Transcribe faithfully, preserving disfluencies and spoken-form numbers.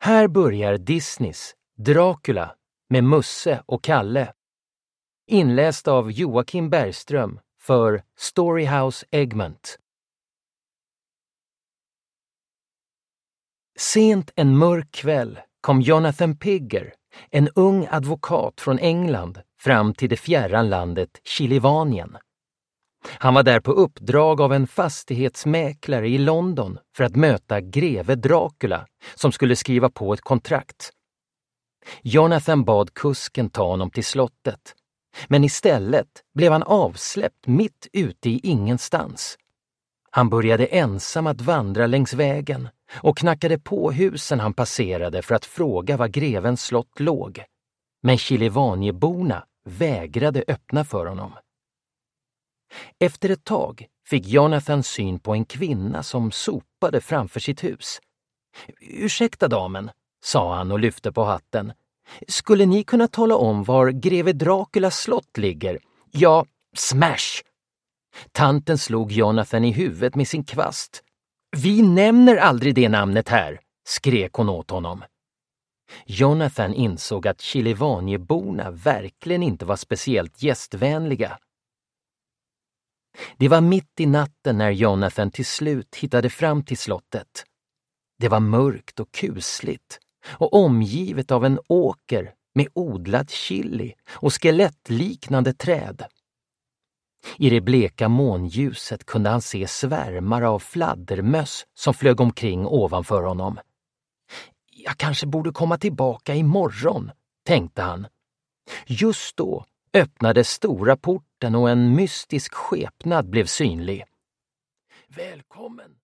Här börjar Disneys Dracula med Musse och Kalle. Inläst av Joakim Bergström för Storyhouse Egmont. Sent en mörk kväll kom Jonathan Pigger, en ung advokat från England, fram till det fjärran landet Chilivanien. Han var där på uppdrag av en fastighetsmäklare i London för att möta greve Dracula som skulle skriva på ett kontrakt. Jonathan bad kusken ta honom till slottet, men istället blev han avsläppt mitt ute i ingenstans. Han började ensam att vandra längs vägen och knackade på husen han passerade för att fråga var grevens slott låg. Men Chilivanieborna vägrade öppna för honom. Efter ett tag fick Jonathan syn på en kvinna som sopade framför sitt hus. "Ursäkta damen", sa han och lyfte på hatten. "Skulle ni kunna tala om var greve Draculas slott ligger?" "Ja, smash!" Tanten slog Jonathan i huvudet med sin kvast. "Vi nämner aldrig det namnet här", skrek hon åt honom. Jonathan insåg att Chilivanieborna verkligen inte var speciellt gästvänliga. Det var mitt i natten när Jonathan till slut hittade fram till slottet. Det var mörkt och kusligt och omgivet av en åker med odlad chili och skelettliknande träd. I det bleka månljuset kunde han se svärmar av fladdermöss som flög omkring ovanför honom. "Jag kanske borde komma tillbaka imorgon", tänkte han. Just då öppnade stora porten och en mystisk skepnad blev synlig. "Välkommen",